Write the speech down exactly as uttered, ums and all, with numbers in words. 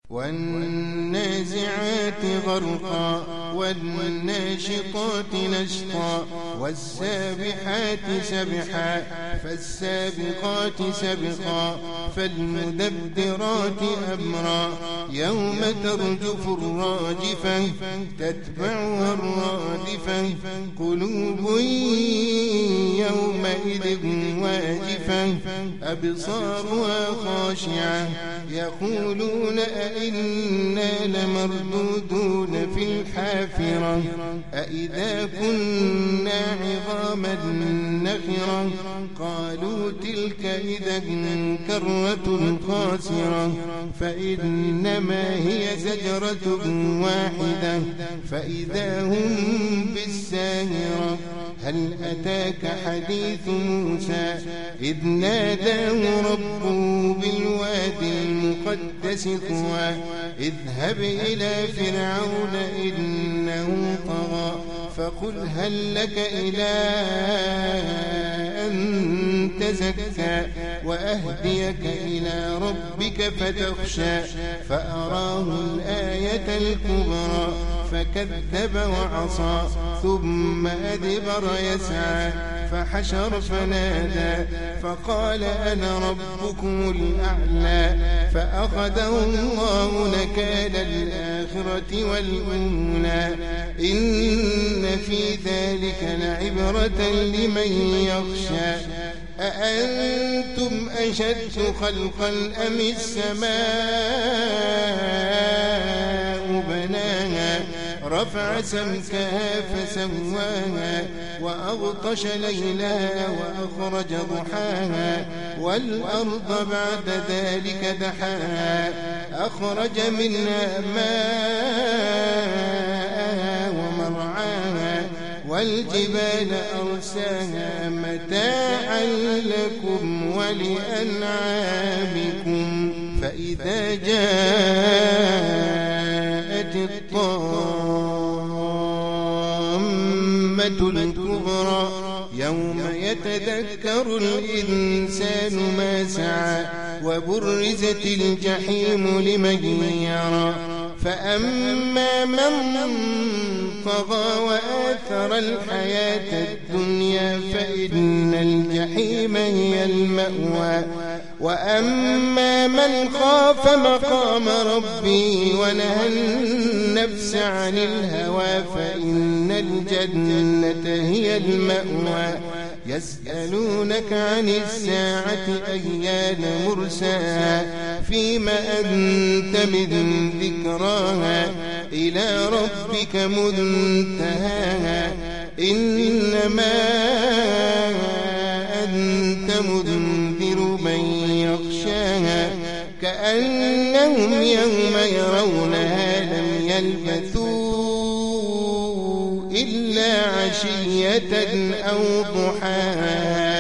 والنازعات غرقا والناشطات نشطا والسابحات سبحا فالسابقات سبقا فالمدبرات أمرا يوم ترجف الراجفة تتبعها الرادفة قلوب يومئذ واجفة أبصارها خاشعة يقولون أئنا لمردودون في الحافرة أئذا كنا عظاما نخرة قالوا تلك إذا كرة خاسرة فإنما هي زجرة واحدة فإذا هم بالساهرة هل أتاك حديث موسى إذ ناداه ربه بالوادي المقدس طوى اذهب إلى فرعون إنه طغى فقل هل لك إلى أن تزكى وأهديك إلى ربك فتخشى فأراه الآية الكبرى فكذب وعصى ثم أدبر يسعى فحشر فنادى فقال أنا ربكم الأعلى فأخذه الله نكال الآخرة والأولى إن في ذلك لعبرة لمن يخشى أأنتم أشد خلقا أم السماء بناها رفع سمكها فسواها وأغطش ليلها وأخرج ضحاها والأرض بعد ذلك دحاها أخرج منها ماءها ومرعاها والجبال أرساها متاعا لكم ولأنعامكم فإذا جاءت الطامة الكبرى يوم يتذكر الإنسان ما سعى وبرزت الجحيم لمن يرى فأما من طغى وآثر الحياة الدنيا فإن الجحيم هي المأوى وأما من خاف مقام ربه ونهى النفس عن الهوى فإن الجنة هي المأوى يسألونك عن الساعة أيان مرساها فيما أنت من ذكراها إلى ربك منتهاها إنما أنت منذر من يخشاها كأنهم يوم يرونها لم يلبثوا إلا عشية أو ضحاها.